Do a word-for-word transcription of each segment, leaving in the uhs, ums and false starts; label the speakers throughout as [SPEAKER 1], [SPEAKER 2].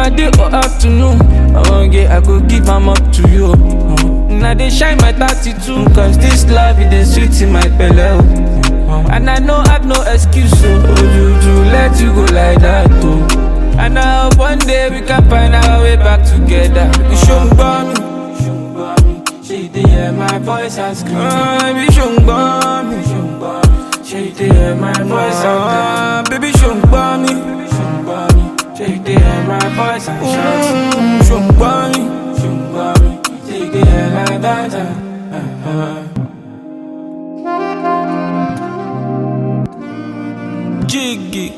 [SPEAKER 1] my day or afternoon, I won't get, I go give am up to you. Uh, and I dey shine my thirty-two, cause this love it is sweet in my belly. Uh, and I know I've no excuse, so oh, you to let you go like that too. And I hope one day we can find our way back together. You shouldn't bomb me, shouldn't bomb me. She did hear my voice and scream. Uh, baby, shouldn't bomb me, shouldn't bomb me. She did hear my voice and uh, baby, shouldn't bomb me, shouldn't bomb me. She did hear my voice and shout. Shouldn't bomb me, shouldn't bomb me. She did hear my voice and uh-huh. Jiggy.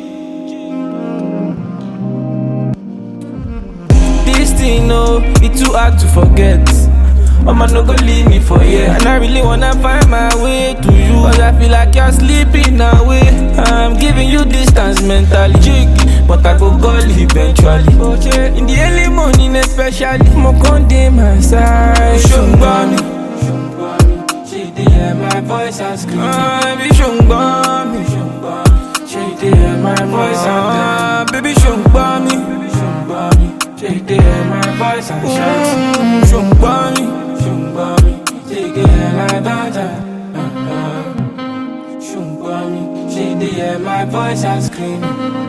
[SPEAKER 1] This thing, no, it's too hard to forget. Mama no go leave me for here. And I really wanna find my way to you, cause I feel like you're sleeping away. I'm giving you distance mentally, jiggy, but I go call eventually. In the early morning especially, mo con dey my side. Shungba me, she dey hear my voice and scream. Baby shungba me, she dey hear my voice and baby shungba me, shungba me. She dey hear my voice and shout. Shungba me, shungba me. She dey hear my daughter. Shungba me. She dey hear my voice and scream.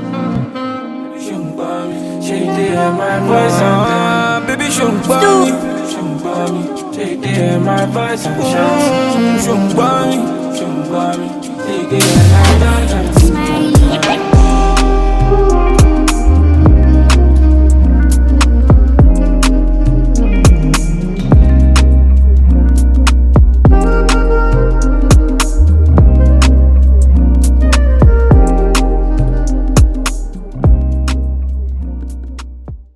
[SPEAKER 1] Shungba me. She dey hear my voice and baby shungba me, shungba me. She dey hear my voice and shout. Shungba me, shungba me. She dey hear my daughter.